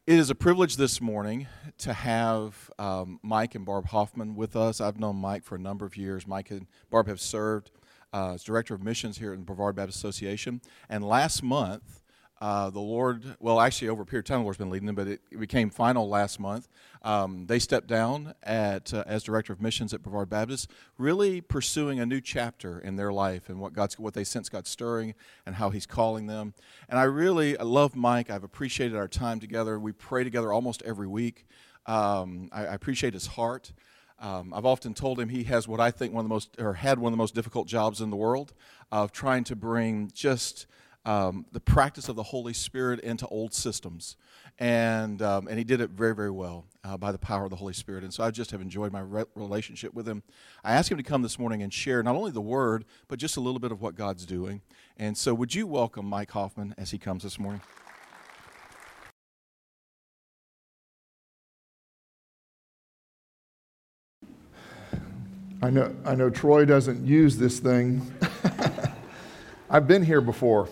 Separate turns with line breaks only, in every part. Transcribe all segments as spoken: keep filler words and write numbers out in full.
It is a privilege this morning to have um, Mike and Barb Hoffman with us. I've known Mike for a number of years. Mike and Barb have served uh, as Director of Missions here in the Brevard Baptist Association. And last month, uh, the Lord, well, actually over a period of time, the Lord's been leading them, but it, it became final last month. Um, they stepped down at uh, as Director of Missions at Brevard Baptist, really pursuing a new chapter in their life and what God's, what they sense God's stirring and how He's calling them. And I really I love Mike. I've appreciated our time together. We pray together almost every week. Um, I, I appreciate his heart. Um, I've often told him he has what I think one of the most, or had one of the most difficult jobs in the world of trying to bring just um, the practice of the Holy Spirit into old systems. And um, and he did it very, very well uh, by the power of the Holy Spirit. And so I just have enjoyed my re- relationship with him. I asked him to come this morning and share not only the Word, but just a little bit of what God's doing. And so would you welcome Mike Hoffman as he comes this morning?
I know, I know Troy doesn't use this thing. I've been here before.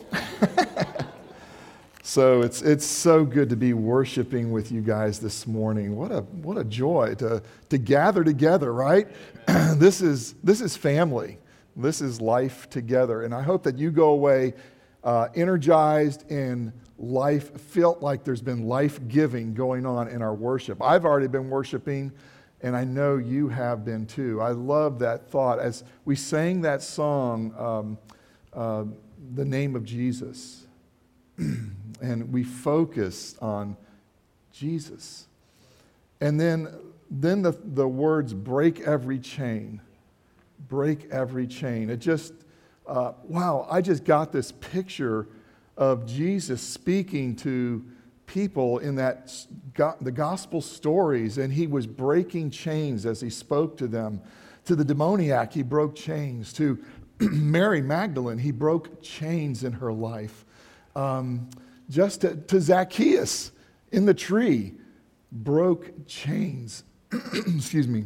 So it's it's so good to be worshiping with you guys this morning. What a what a joy to to gather together, right? This is this is family. This is life together. And I hope that you go away uh, energized and life, felt like there's been life-giving going on in our worship. I've already been worshiping, and I know you have been too. I love that thought. As we sang that song, um, uh, The Name of Jesus, and we focused on Jesus. And then, then the, the words, break every chain. Break every chain. It just, uh, wow, I just got this picture of Jesus speaking to people in that the gospel stories, and he was breaking chains as he spoke to them. To the demoniac, he broke chains. To Mary Magdalene, he broke chains in her life. Um, just to, to Zacchaeus in the tree, broke chains. Excuse me.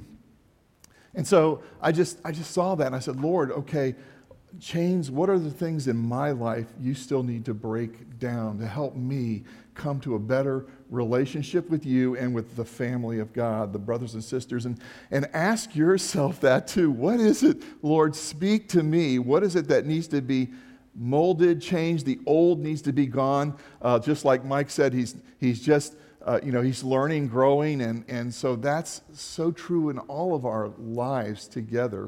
And so I just I just saw that and I said, Lord, okay, chains, what are the things in my life you still need to break down to help me come to a better relationship with you and with the family of God, the brothers and sisters? And, and ask yourself that too. What is it, Lord, speak to me? What is it that needs to be molded, changed? The old needs to be gone. Uh, just like Mike said, he's he's just, uh, you know, he's learning, growing. And, and so that's so true in all of our lives together.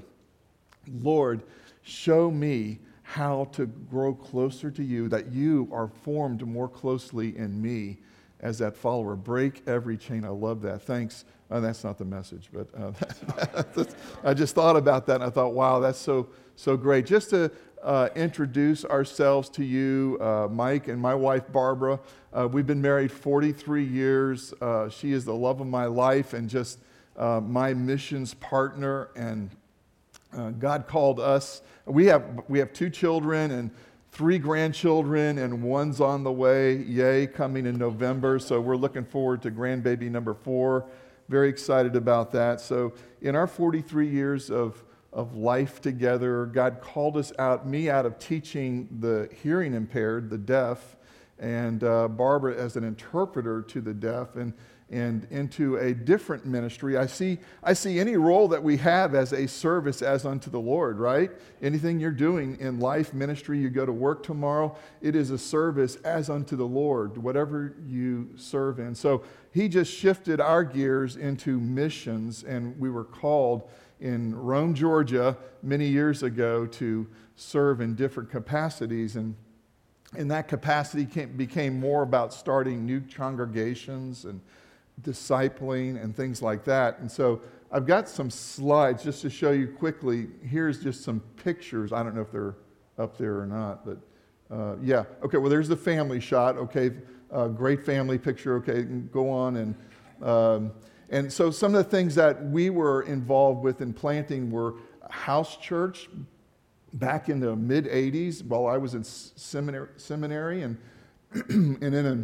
Lord, show me how to grow closer to you, that you are formed more closely in me as that follower. Break every chain. I love that. Thanks. Uh, that's not the message, but uh, I just thought about that and I thought, wow, that's so so great. Just to uh, introduce ourselves to you, uh, Mike and my wife, Barbara. Uh, we've been married forty-three years. Uh, she is the love of my life and just uh, my missions partner, and Uh, God called us. We have we have two children and three grandchildren, and one's on the way. Yay, coming in November. So we're looking forward to grandbaby number four. Very excited about that. So in our forty-three years of of life together, God called us out, me out of teaching the hearing impaired, the deaf, and uh, Barbara as an interpreter to the deaf, and and into a different ministry. I see I see any role that we have as a service as unto the Lord, right? Anything you're doing in life, ministry, you go to work tomorrow, it is a service as unto the Lord, whatever you serve in. So he just shifted our gears into missions, and we were called in Rome, Georgia, many years ago to serve in different capacities, and in that capacity came, became more about starting new congregations and discipling and things like that. And so I've got some slides just to show you quickly. Here's just some pictures. I don't know if they're up there or not, but uh, yeah. Okay, well, there's the family shot. Okay, uh, great family picture. Okay, go on. And um, and so some of the things that we were involved with in planting were house church back in the mid eighties while I was in seminary, seminary and, and in a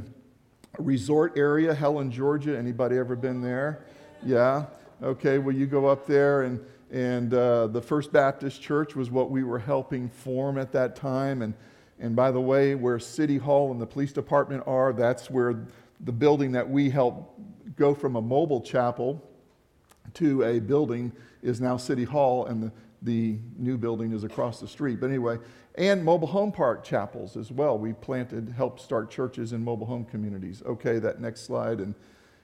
resort area, Helen, Georgia. Anybody ever been there? Yeah. Okay. Well, you go up there, and and uh, the First Baptist Church was what we were helping form at that time. And and by the way, where City Hall and the police department are, that's where the building that we helped go from a mobile chapel to a building is now City Hall, and the, the new building is across the street. But anyway, and mobile home park chapels as well. We planted, helped start churches in mobile home communities. Okay, that next slide. And,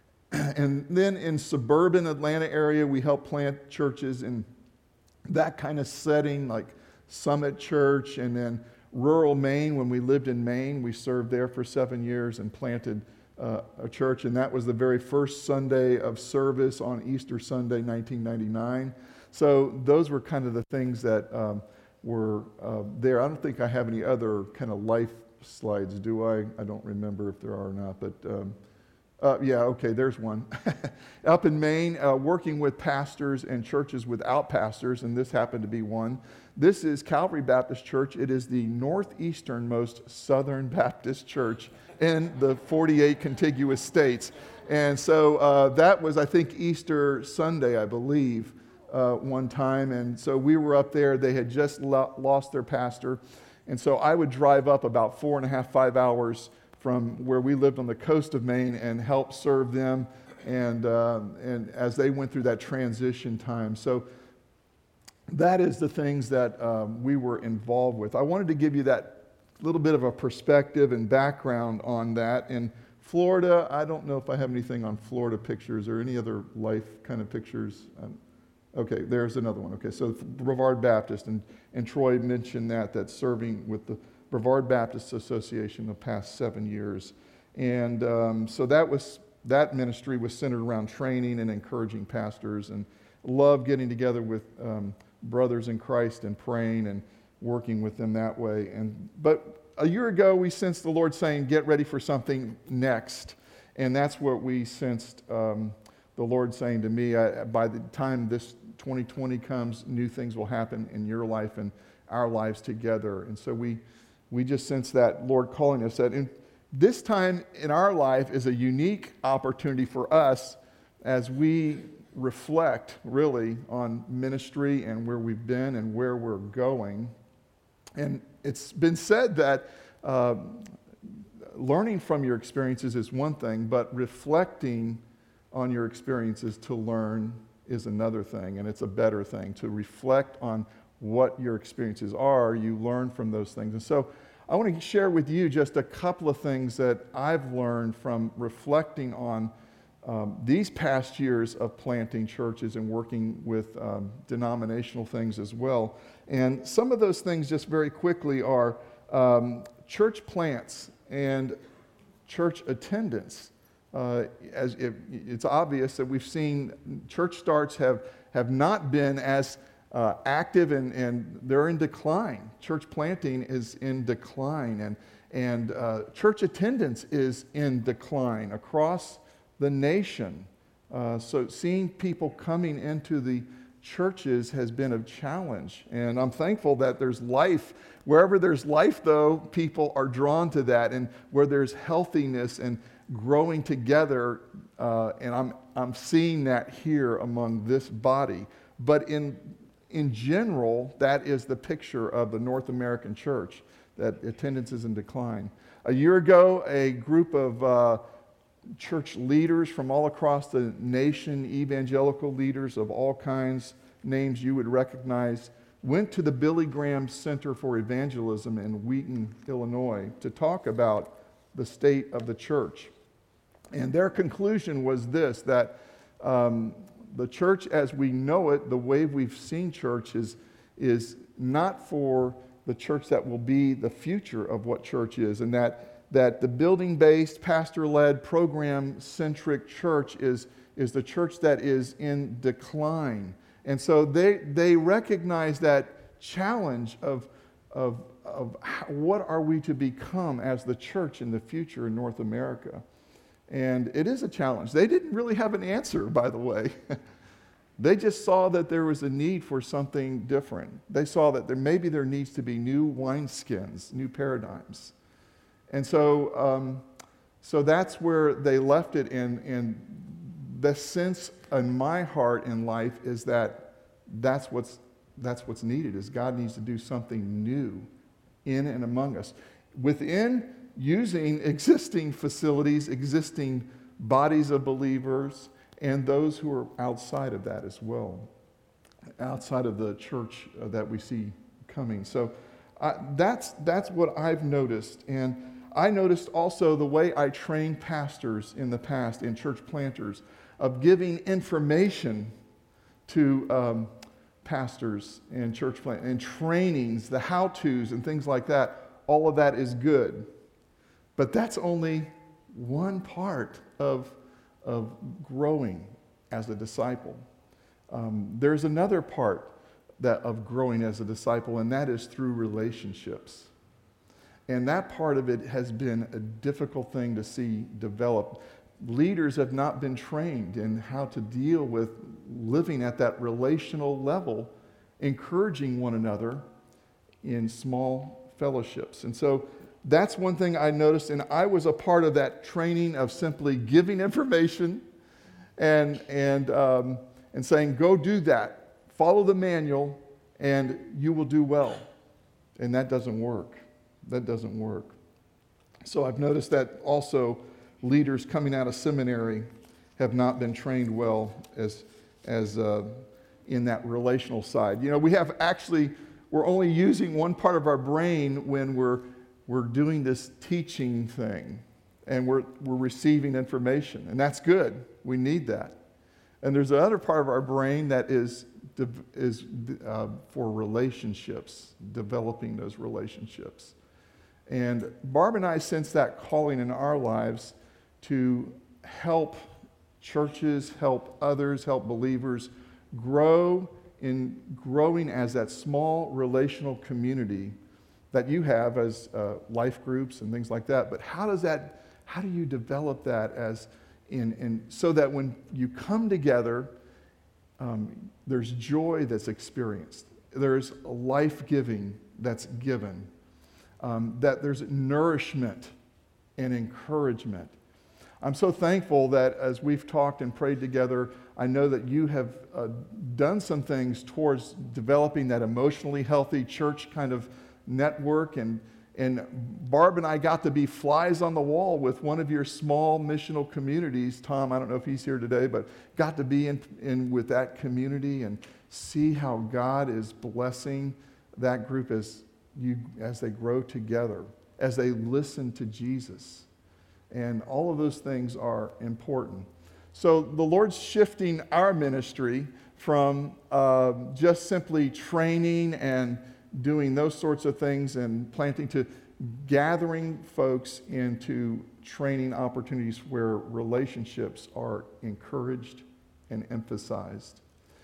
and then in suburban Atlanta area, we helped plant churches in that kind of setting, like Summit Church. And then rural Maine, when we lived in Maine, we served there for seven years and planted uh, a church. And that was the very first Sunday of service on Easter Sunday, nineteen ninety-nine. So those were kind of the things that um, were uh, there. I don't think I have any other kind of life slides, do I? I don't remember if there are or not, but um, uh, yeah, okay, there's one. Up in Maine, uh, working with pastors and churches without pastors, and this happened to be one. This is Calvary Baptist Church. It is the northeasternmost Southern Baptist church in the forty-eight contiguous states. And so uh, that was, I think, Easter Sunday, I believe. Uh, one time, and so we were up there. They had just lo- lost their pastor, and so I would drive up about four and a half, five hours from where we lived on the coast of Maine and help serve them, and uh, and as they went through that transition time. So that is the things that um, we were involved with. I wanted to give you that little bit of a perspective and background on that. In Florida, I don't know if I have anything on Florida pictures or any other life kind of pictures. Um, Okay, there's another one. Okay, so Brevard Baptist, and, and Troy mentioned that, that's serving with the Brevard Baptist Association the past seven years. And um, so that was that ministry was centered around training and encouraging pastors, and love getting together with um, brothers in Christ and praying and working with them that way. And but a year ago, we sensed the Lord saying, get ready for something next. And that's what we sensed um, the Lord saying to me, I, by the time this twenty twenty comes, new things will happen in your life and our lives together. And so we we just sense that Lord calling us that. And this time in our life is a unique opportunity for us as we reflect really on ministry and where we've been and where we're going. And it's been said that uh, learning from your experiences is one thing, but reflecting on your experiences to learn is another thing, and it's a better thing. To reflect on what your experiences are, you learn from those things. And so I want to share with you just a couple of things that I've learned from reflecting on um, these past years of planting churches and working with um, denominational things as well. And some of those things, just very quickly, are um, church plants and church attendance. Uh, as it, it's obvious that we've seen church starts have, have not been as uh, active, and, and they're in decline. Church planting is in decline, and, and uh, church attendance is in decline across the nation. Uh, so seeing people coming into the churches has been a challenge, and I'm thankful that there's life. Wherever there's life, though, people are drawn to that, and where there's healthiness and growing together, uh, and I'm I'm seeing that here among this body. But in in general, that is the picture of the North American church, that attendance is in decline. A year ago, a group of uh, church leaders from all across the nation, evangelical leaders of all kinds, names you would recognize, went to the Billy Graham Center for Evangelism in Wheaton, Illinois, to talk about the state of the church. And their conclusion was this, that um, the church as we know it, the way we've seen church is, is not for the church that will be the future of what church is, and that, that the building-based, pastor-led, program-centric church is, is the church that is in decline. And so they, they recognize that challenge of, of, of how, what are we to become as the church in the future in North America. And it is a challenge. They didn't really have an answer, by the way. They just saw that there was a need for something different. They saw that there maybe there needs to be new wineskins, new paradigms. And so um, so that's where they left it. And, and the sense in my heart in life is that that's what's, that's what's needed, is God needs to do something new in and among us. Within using existing facilities, existing bodies of believers, and those who are outside of that as well, outside of the church uh, that we see coming. So uh, that's, that's what I've noticed. And I noticed also the way I trained pastors in the past, in church planters, of giving information to um, pastors and church plant and trainings, the how-tos and things like that. All of that is good. But that's only one part of, of growing as a disciple. Um, there's another part that of growing as a disciple, and that is through relationships. And that part of it has been a difficult thing to see develop. Leaders have not been trained in how to deal with living at that relational level, encouraging one another in small fellowships. And so that's one thing I noticed, and I was a part of that training of simply giving information and, and, um, and saying, go do that. Follow the manual, and you will do well. And that doesn't work. That doesn't work. So I've noticed that also leaders coming out of seminary have not been trained well as, as uh, in that relational side. You know, we have actually, we're only using one part of our brain when we're, we're doing this teaching thing, and we're, we're receiving information, and that's good. We need that. And there's another part of our brain that is, is uh, for relationships, developing those relationships. And Barb and I sense that calling in our lives to help churches, help others, help believers grow in growing as that small relational community that you have as uh, life groups and things like that. But how does that, how do you develop that as in, in so that when you come together, um, there's joy that's experienced, there's life-giving that's given, um, that there's nourishment and encouragement. I'm so thankful that as we've talked and prayed together, I know that you have uh, done some things towards developing that emotionally healthy church kind of network. And, and Barb and I got to be flies on the wall with one of your small missional communities. Tom, I don't know if he's here today, but got to be in, in with that community and see how God is blessing that group as, you, as they grow together, as they listen to Jesus. And all of those things are important. So the Lord's shifting our ministry from uh, just simply training and doing those sorts of things and planting to gathering folks into training opportunities where relationships are encouraged and emphasized.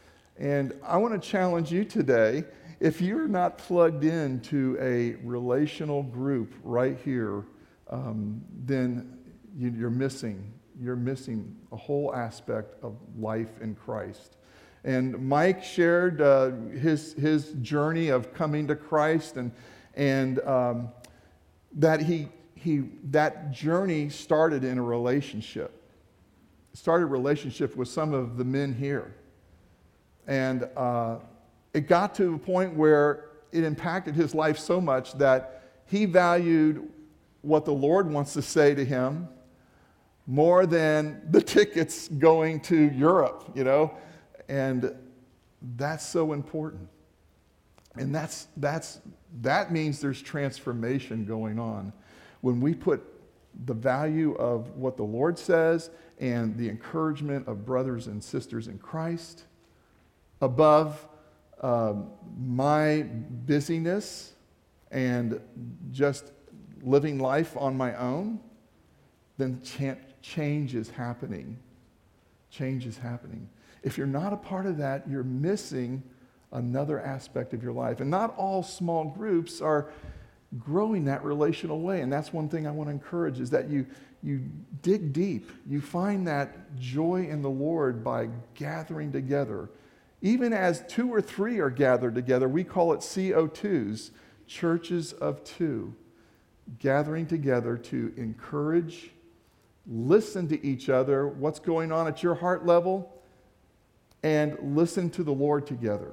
And I want to challenge you today, if you're not plugged into a relational group right here, um, then you, you're missing, you're missing a whole aspect of life in Christ. And Mike shared uh, his, his journey of coming to Christ, and, and um, that, he, he, that journey started in a relationship. It started a relationship with some of the men here. And uh, it got to a point where it impacted his life so much that he valued what the Lord wants to say to him more than the tickets going to Europe, you know? And that's so important. And that's, that's, that means there's transformation going on. When we put the value of what the Lord says and the encouragement of brothers and sisters in Christ above um, my busyness and just living life on my own, then ch- change is happening. Change is happening. If you're not a part of that, you're missing another aspect of your life. And not all small groups are growing that relational way. And that's one thing I want to encourage, is that you, you dig deep. You find that joy in the Lord by gathering together. Even as two or three are gathered together, we call it C O twos, churches of two, gathering together to encourage, listen to each other, what's going on at your heart level, and listen to the Lord together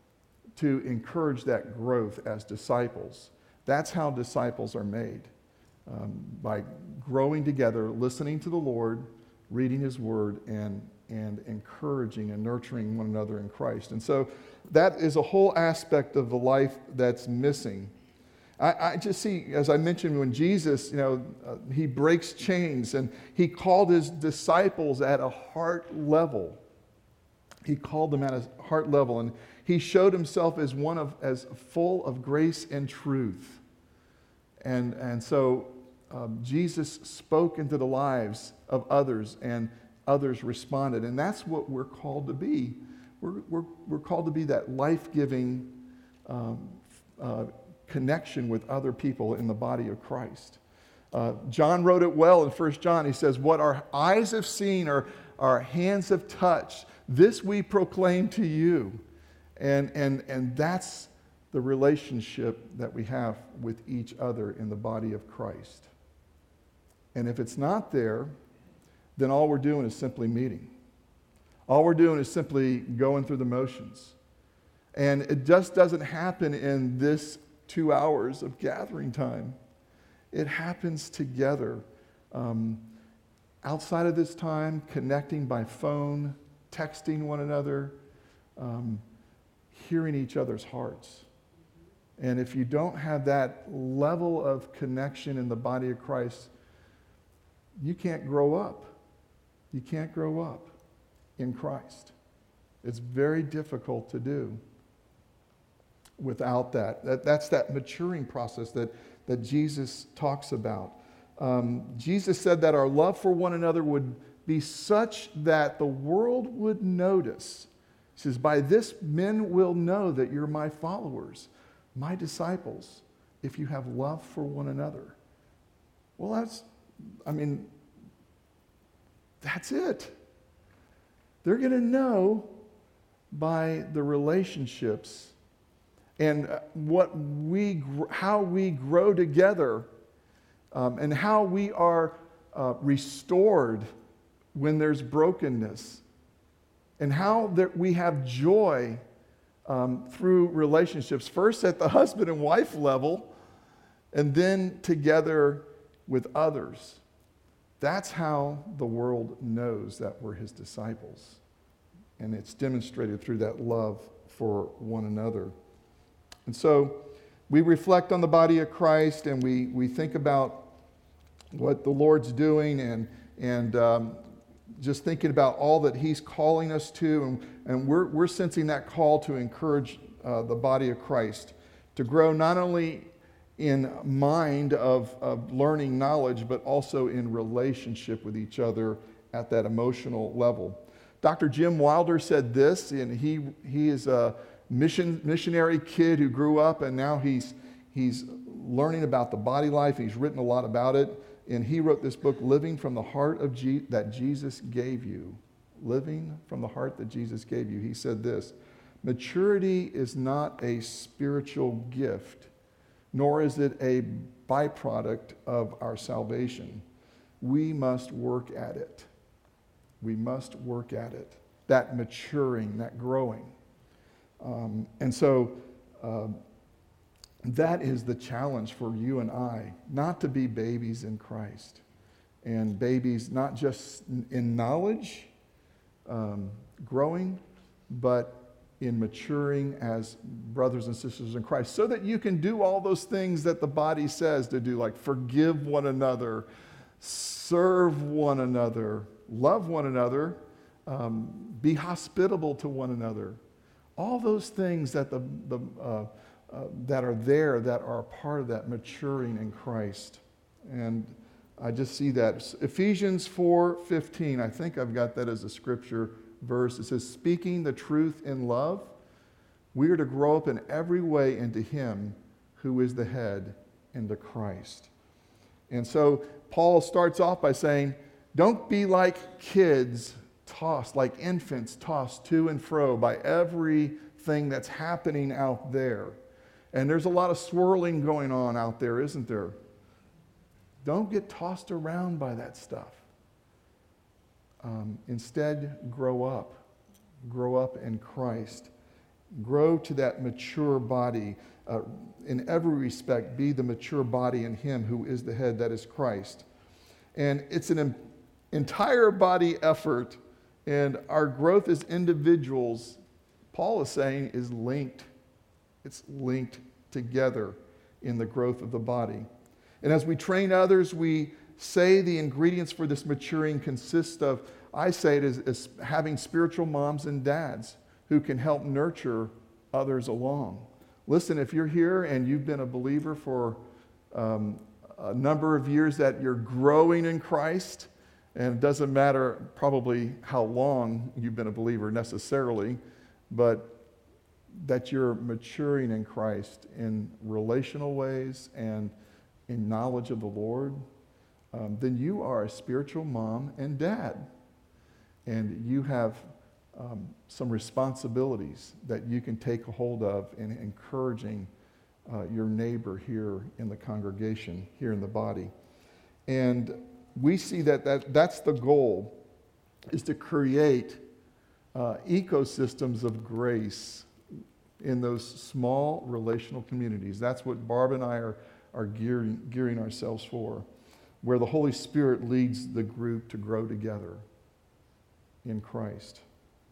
to encourage that growth as disciples. That's how disciples are made. um, by growing together, listening to the Lord, reading His Word, and, and encouraging and nurturing one another in Christ. And so that is a whole aspect of the life that's missing. I, I just see, as I mentioned, when Jesus, you know, uh, He breaks chains, and He called His disciples at a heart level. He called them at a heart level, and He showed Himself as one of, as full of grace and truth. And, and so um, Jesus spoke into the lives of others, and others responded. And that's what we're called to be. We're, we're, we're called to be that life-giving um, uh, connection with other people in the body of Christ. Uh, John wrote it well in First John. He says, what our eyes have seen or our hands have touched, this we proclaim to you. And, and, and that's the relationship that we have with each other in the body of Christ. And if it's not there, then all we're doing is simply meeting. All we're doing is simply going through the motions. And it just doesn't happen in this two hours of gathering time. It happens together. Um, outside of this time, connecting by phone, texting one another, um, hearing each other's hearts. And if you don't have that level of connection in the body of Christ, you can't grow up. You can't grow up in Christ. It's very difficult to do without that. that that's that maturing process that, that Jesus talks about. Um, Jesus said that our love for one another would be such that the world would notice. He says, by this men will know that you're my followers, my disciples, if you have love for one another. Well, that's, I mean, that's it. They're going to know by the relationships and what we, how we grow together, um, and how we are uh, restored when there's brokenness, and how that we have joy um, through relationships, first at the husband and wife level, and then together with others. That's how the world knows that we're His disciples. And it's demonstrated through that love for one another. And so we reflect on the body of Christ, and we, we think about what the Lord's doing, and, and um, just thinking about all that He's calling us to. And, and we're, we're sensing that call to encourage uh, the body of Christ to grow not only in mind of, of learning knowledge, but also in relationship with each other at that emotional level. Doctor Jim Wilder said this, and he, he is a mission, missionary kid who grew up, and now he's, he's learning about the body life. He's written a lot about it, and he wrote this book, Living from the Heart of Je- that Jesus Gave You. Living from the Heart that Jesus Gave You. He said this, maturity is not a spiritual gift, nor is it a byproduct of our salvation. We must work at it. We must work at it. That maturing, that growing. Um, and so uh, that is the challenge for you and I, not to be babies in Christ. And babies not just in knowledge, um, growing, but in maturing as brothers and sisters in Christ, so that you can do all those things that the body says to do, like forgive one another, serve one another, love one another, um, be hospitable to one another. All those things that, the, the, uh, uh, that are there that are part of that maturing in Christ. And I just see that. Ephesians four fifteen, I think I've got that as a scripture verse. It says, speaking the truth in love, we are to grow up in every way into Him who is the head, into Christ. And so Paul starts off by saying, don't be like kids tossed, like infants tossed to and fro by everything that's happening out there. And there's a lot of swirling going on out there, isn't there? Don't get tossed around by that stuff. Um, instead, grow up. Grow up in Christ Grow to that mature body. Uh, in every respect, be the mature body in him who is the head, that is Christ. And it's an em- entire body effort, and our growth as individuals, Paul is saying, is linked. It's linked together in the growth of the body. And as we train others, we say the ingredients for this maturing consist of, I say it as, as having spiritual moms and dads who can help nurture others along. Listen, if you're here and you've been a believer for um, a number of years, that you're growing in Christ, and it doesn't matter probably how long you've been a believer necessarily, but that you're maturing in Christ in relational ways and in knowledge of the Lord, um, then you are a spiritual mom and dad. And you have um, some responsibilities that you can take a hold of in encouraging uh, your neighbor here in the congregation, here in the body. And we see that, that that's the goal, is to create uh, ecosystems of grace in those small relational communities. That's what Barb and I are, are gearing, gearing ourselves for, where the Holy Spirit leads the group to grow together in Christ.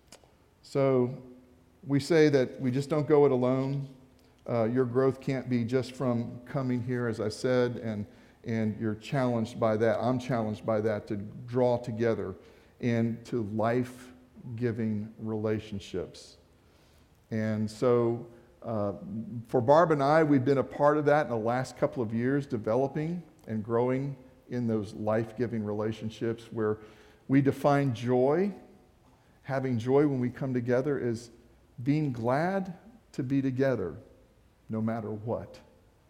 So we say that we just don't go it alone. Uh, your growth can't be just from coming here, as I said, and, and you're challenged by that. I'm challenged by that, to draw together into life-giving relationships. And so uh, for Barb and I, we've been a part of that in the last couple of years, developing and growing in those life-giving relationships where we define joy. Having joy when we come together is being glad to be together no matter what.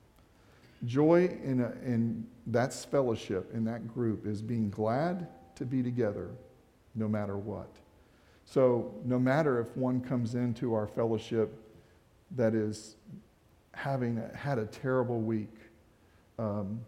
Joy in, a, in that's fellowship, in that group, is being glad to be together no matter what. So no matter if one comes into our fellowship that is having had a terrible week, um,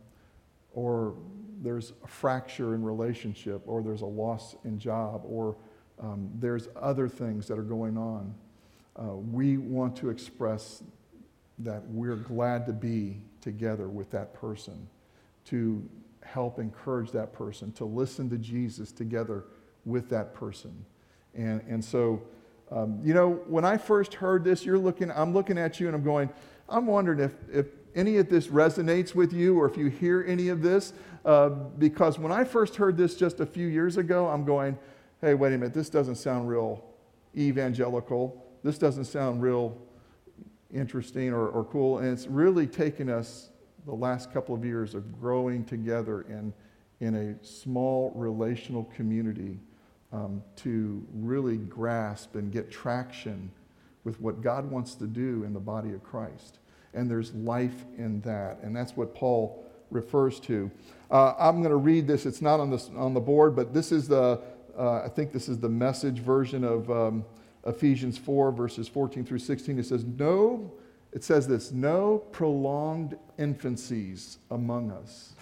or there's a fracture in relationship, or there's a loss in job, or um, there's other things that are going on, uh, we want to express that we're glad to be together with that person, to help encourage that person, to listen to Jesus together with that person. And, and so, um, you know, when I first heard this, you're looking, I'm looking at you and I'm going, I'm wondering if, if any of this resonates with you, or if you hear any of this, uh, because when I first heard this just a few years ago, I'm going, hey, wait a minute, this doesn't sound real evangelical. This doesn't sound real interesting or, or cool. And it's really taken us the last couple of years of growing together in, in a small relational community um, to really grasp and get traction with what God wants to do in the body of Christ. And there's life in that. And that's what Paul refers to. Uh, I'm going to read this. It's not on, this, on the board, but this is the, uh, I think this is the Message version of um, Ephesians four, verses fourteen through sixteen. It says, no, it says this, no prolonged infancies among us.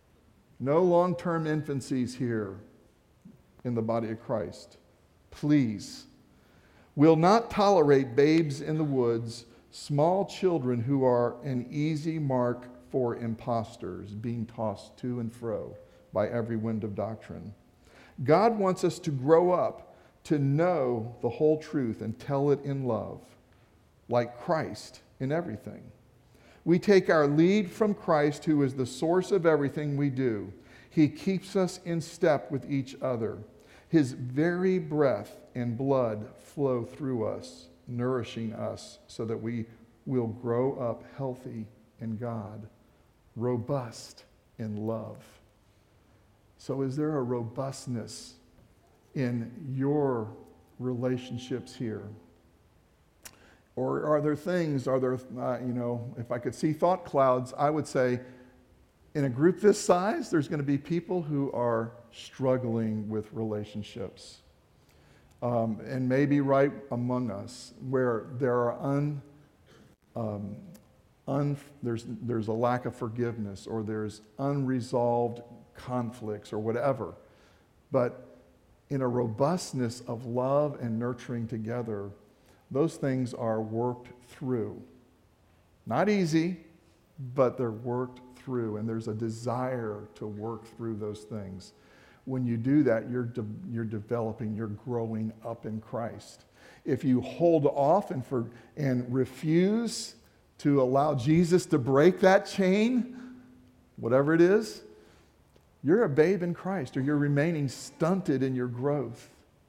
No long-term infancies here in the body of Christ. Please, will not tolerate babes in the woods, small children who are an easy mark for impostors, being tossed to and fro by every wind of doctrine. God wants us to grow up to know the whole truth and tell it in love, like Christ in everything. We take our lead from Christ, who is the source of everything we do. He keeps us in step with each other. His very breath and blood flow through us, nourishing us so that we will grow up healthy in God, robust in love. So is there a robustness in your relationships here? Or are there things, are there, uh, you know, if I could see thought clouds, I would say in a group this size, there's going to be people who are struggling with relationships. Um, and maybe right among us, where there are un, um, un, there's, there's a lack of forgiveness, or there's unresolved conflicts or whatever. But in a robustness of love and nurturing together, those things are worked through. Not easy, but they're worked through, and there's a desire to work through those things. When you do that, you're de- you're developing, you're growing up in Christ. If you hold off and for and refuse to allow Jesus to break that chain, whatever it is, you're a babe in Christ, or you're remaining stunted in your growth.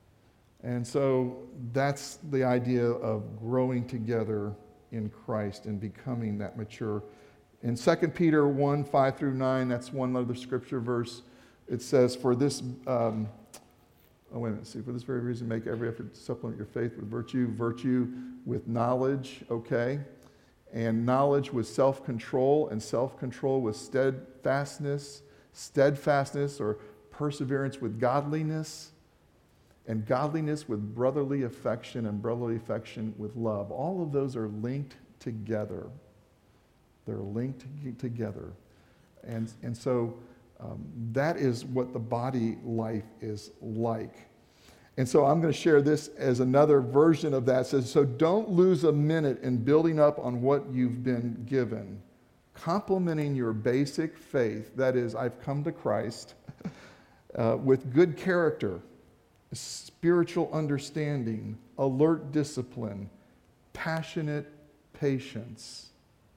And so that's the idea of growing together in Christ and becoming that mature. In Second Peter one, five through nine, that's one other scripture verse. It says, for this, um, oh wait a minute, see, for this very reason, make every effort to supplement your faith with virtue, virtue with knowledge, okay? And knowledge with self-control, and self-control with steadfastness, steadfastness or perseverance with godliness, and godliness with brotherly affection, and brotherly affection with love. All of those are linked together. They're linked together. And, and so um, that is what the body life is like. And so I'm going to share this as another version of that. It says, so don't lose a minute in building up on what you've been given, complementing your basic faith, that is, I've come to Christ, uh, with good character, spiritual understanding, alert discipline, passionate patience.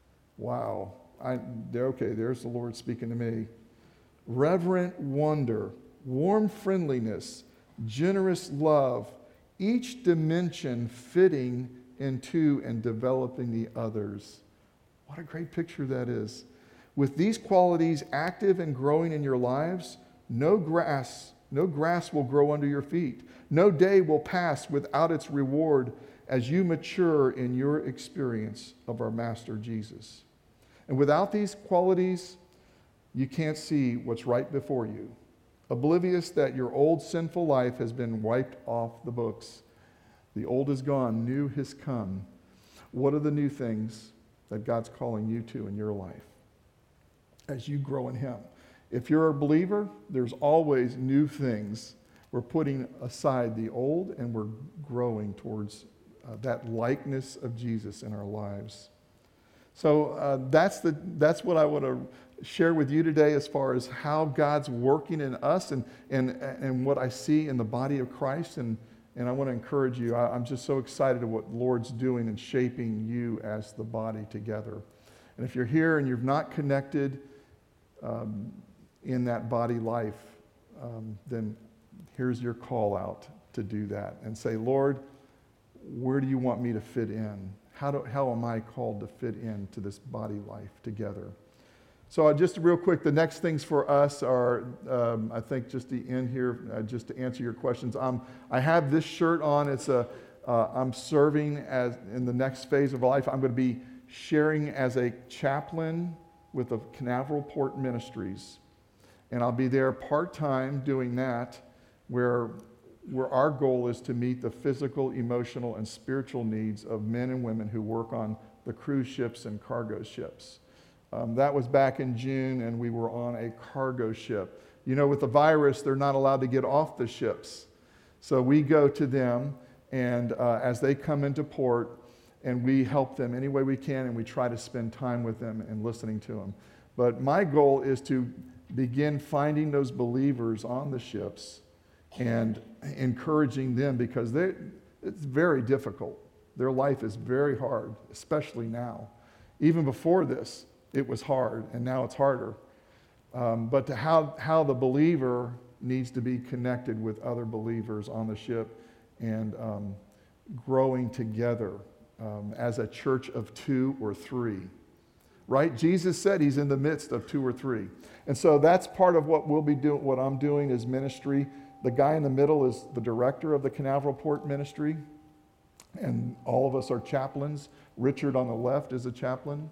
Wow. I, okay, there's the Lord speaking to me. Reverent wonder, warm friendliness, generous love, each dimension fitting into and developing the others. What a great picture that is. With these qualities active and growing in your lives, no grass, no grass will grow under your feet. No day will pass without its reward as you mature in your experience of our Master Jesus. And without these qualities, you can't see what's right before you, oblivious that your old sinful life has been wiped off the books. The old is gone, new has come. What are the new things that God's calling you to in your life as you grow in Him? If you're a believer, there's always new things. We're putting aside the old and we're growing towards uh, that likeness of Jesus in our lives. So uh, that's the that's what I want to share with you today as far as how God's working in us and and and what I see in the body of Christ. And, and I want to encourage you. I, I'm just so excited at what the Lord's doing and shaping you as the body together. And if you're here and you're not connected um, in that body life, um, then here's your call out to do that and say, Lord, where do you want me to fit in? How, do, how am I called to fit into this body life together? So uh, just real quick, the next things for us are, um, I think just the end here, uh, just to answer your questions. Um, I have this shirt on. It's a, uh, I'm serving as in the next phase of life. I'm going to be sharing as a chaplain with the Canaveral Port Ministries. And I'll be there part-time doing that, where where our goal is to meet the physical, emotional, and spiritual needs of men and women who work on the cruise ships and cargo ships. Um, that was back in June, and we were on a cargo ship. You know, with the virus, they're not allowed to get off the ships. So we go to them, and uh, as they come into port, and we help them any way we can, and we try to spend time with them and listening to them. But my goal is to begin finding those believers on the ships and encouraging them, because they, it's very difficult. Their life is very hard, especially now. Even before this, it was hard, and now it's harder. Um, but to how, how the believer needs to be connected with other believers on the ship and um, growing together um, as a church of two or three. Right? Jesus said He's in the midst of two or three. And so that's part of what we'll be doing, what I'm doing is ministry. The guy in the middle is the director of the Canaveral Port Ministry, and all of us are chaplains. Richard on the left is a chaplain.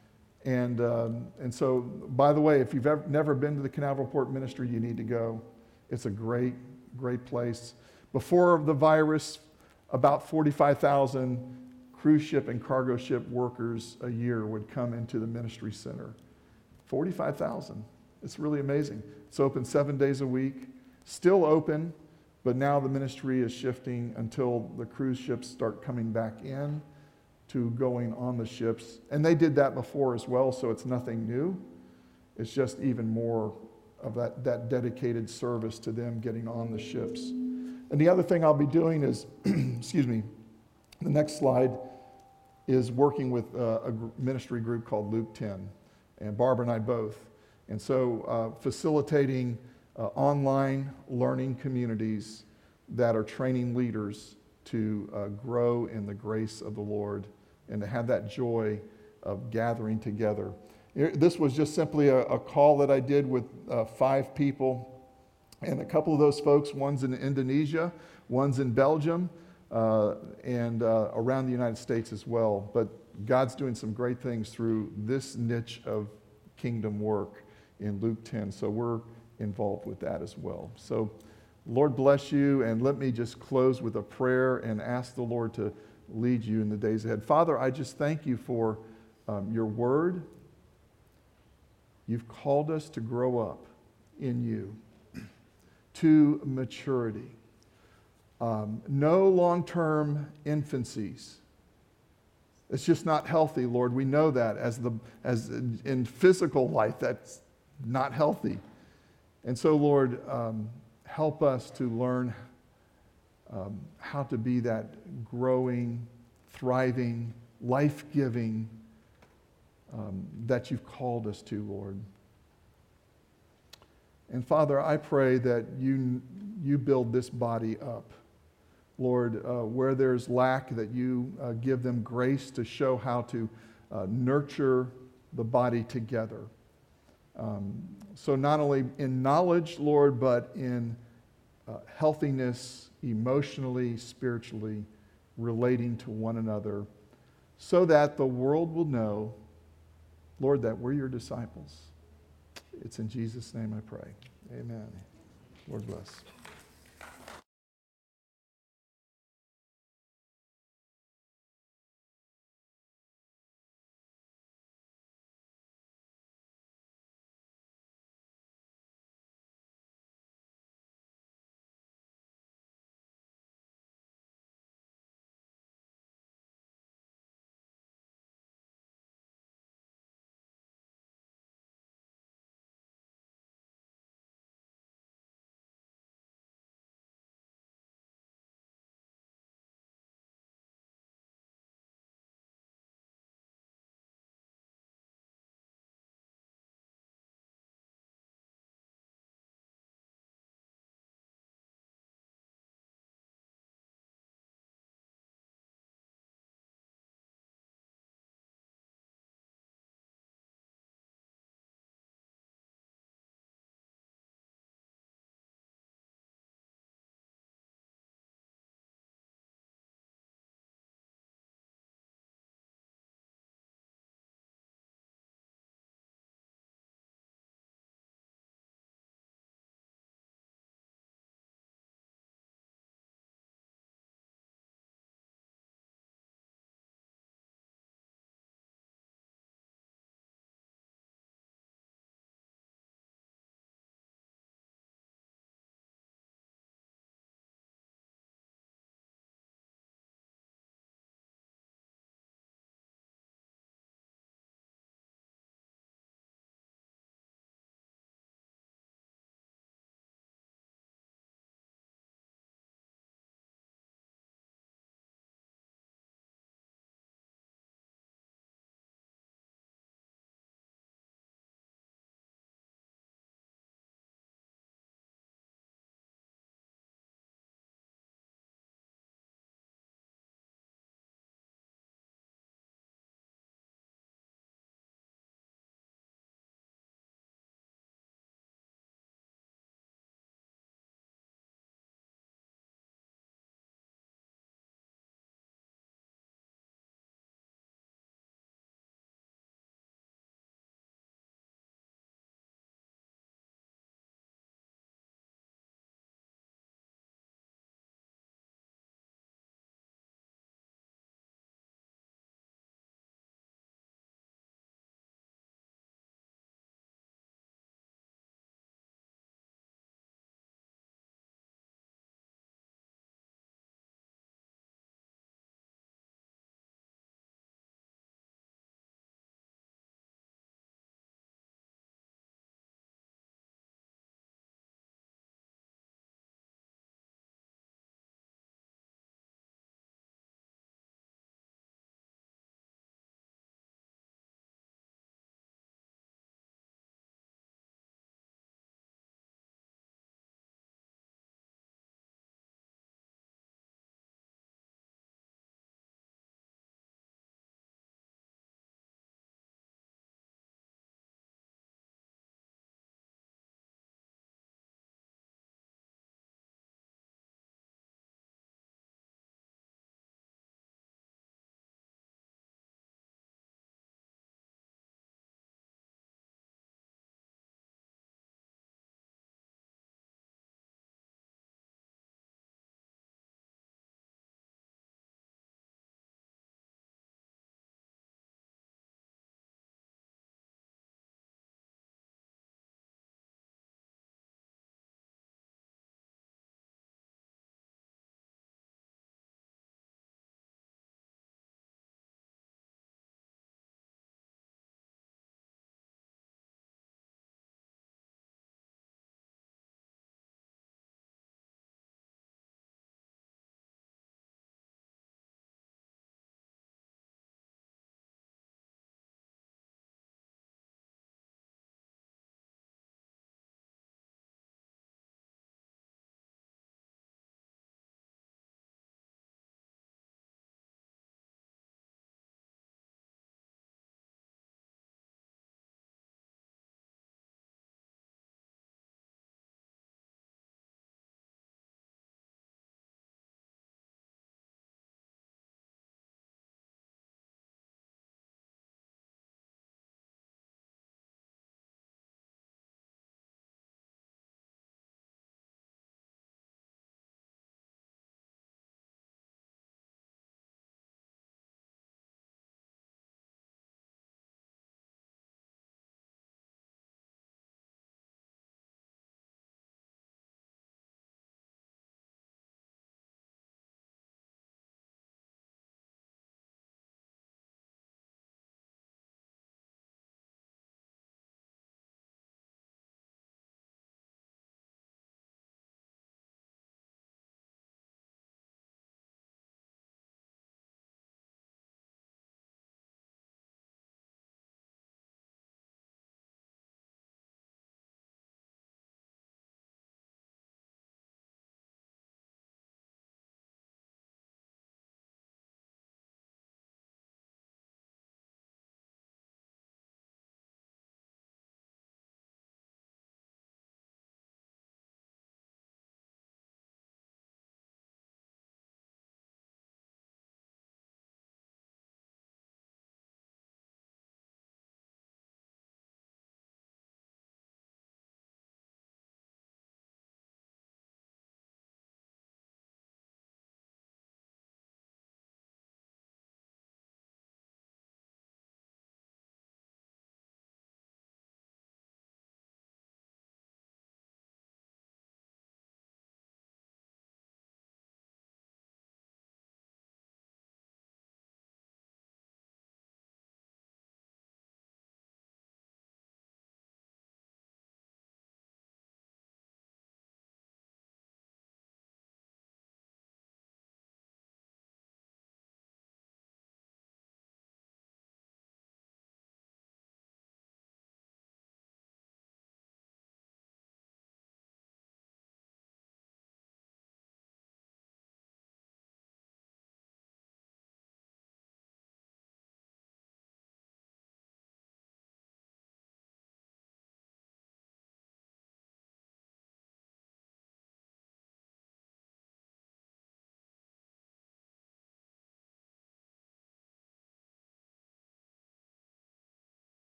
And um, and so, by the way, if you've ever, never been to the Canaveral Port Ministry, you need to go. It's a great, great place. Before the virus, about forty-five thousand cruise ship and cargo ship workers a year would come into the ministry center. forty-five thousand. It's really amazing. It's open seven days a week. Still open, But now the ministry is shifting until the cruise ships start coming back in to going on the ships. And they did that before as well, so it's nothing new. It's just even more of that, that dedicated service to them getting on the ships. And the other thing I'll be doing is, excuse me, the next slide is working with uh, a ministry group called Luke ten, and Barbara and I both. And so uh, facilitating uh, online learning communities that are training leaders to uh, grow in the grace of the Lord and to have that joy of gathering together. This was just simply a, a call that I did with uh, five people, and a couple of those folks, one's in Indonesia, one's in Belgium, uh, and uh, around the United States as well. But God's doing some great things through this niche of kingdom work in Luke ten, so we're involved with that as well. So Lord bless you, and let me just close with a prayer and ask the Lord to lead you in the days ahead. Father, I just thank you for um, your word. You've called us to grow up in you, to maturity. Um, no long-term infancies. It's just not healthy, Lord. We know that as the as in, in physical life, that's not healthy. And so, Lord, um, help us to learn um, how to be that growing, thriving, life-giving Um, that you've called us to, Lord. And Father, I pray that you, you build this body up. Lord, uh, where there's lack, that you uh, give them grace to show how to uh, nurture the body together. Um, so not only in knowledge, Lord, but in uh, healthiness, emotionally, spiritually, relating to one another, so that the world will know, Lord, that we're your disciples. It's in Jesus' name I pray. Amen. Lord bless.